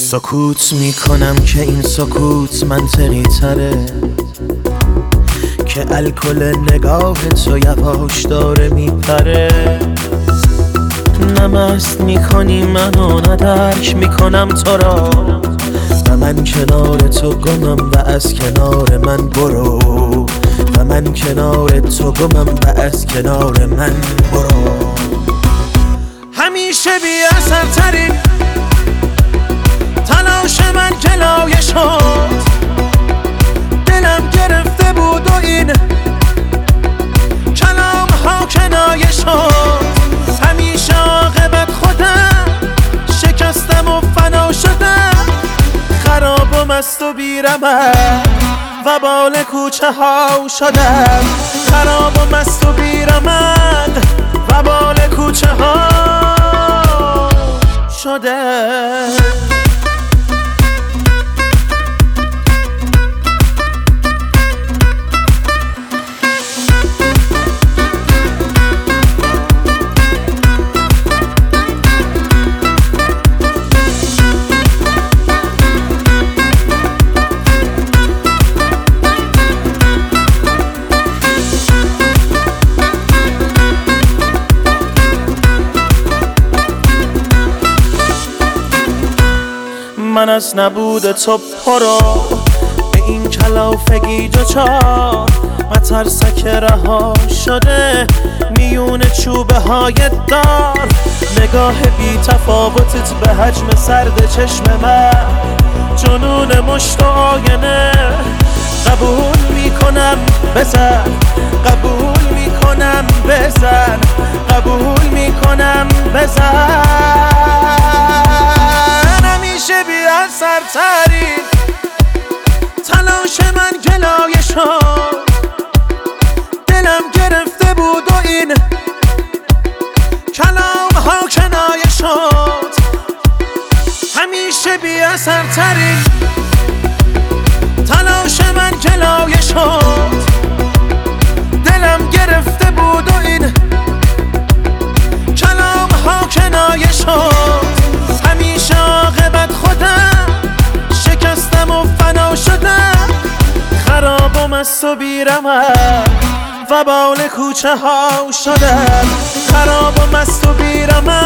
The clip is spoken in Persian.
سکوت میکنم که این سکوت منطقی تره، که الکل نگاه تو یواش داره میپره. نه مست میکنی منو، نه درک میکنم تو را، و من کنار تو گمم و از کنار من برو، و من کنار تو گمم و از کنار من برو. همیشه بی اثر ترین تلاش من جلایه شد، دلم گرفته بود و این کلام ها کنایه شد. همیشه عاقبت خودم شکستم و فنا شدم، خراب و مست و بیرمق و بال کوچه ها شدم، خراب و مست و بیرمق و بال کوچه ها شدم. من از نبود تو پرو به این کلافگی دوچار، مترسک رها شده میون چوبه های دار. نگاه بی تفاوتت به حجم سرد چشم من، جنون مشت و آینه. قبول میکنم بزن، قبول میکنم بزن، قبول میکنم بزن. همیشه بی اثر ترین تلاش من گلایه شد، دلم گرفته بود و این کلام ها کنایه شد. همیشه بی اثر ترین تلاش من گلایه شد، دلم گرفته بود و این کلام ها کنایه شد. همیشه عاقبت خودم شکستم و فنا شدم، خراب و مست و بیرمق و بال کوچه ها شدم، خراب و مست و بیرمق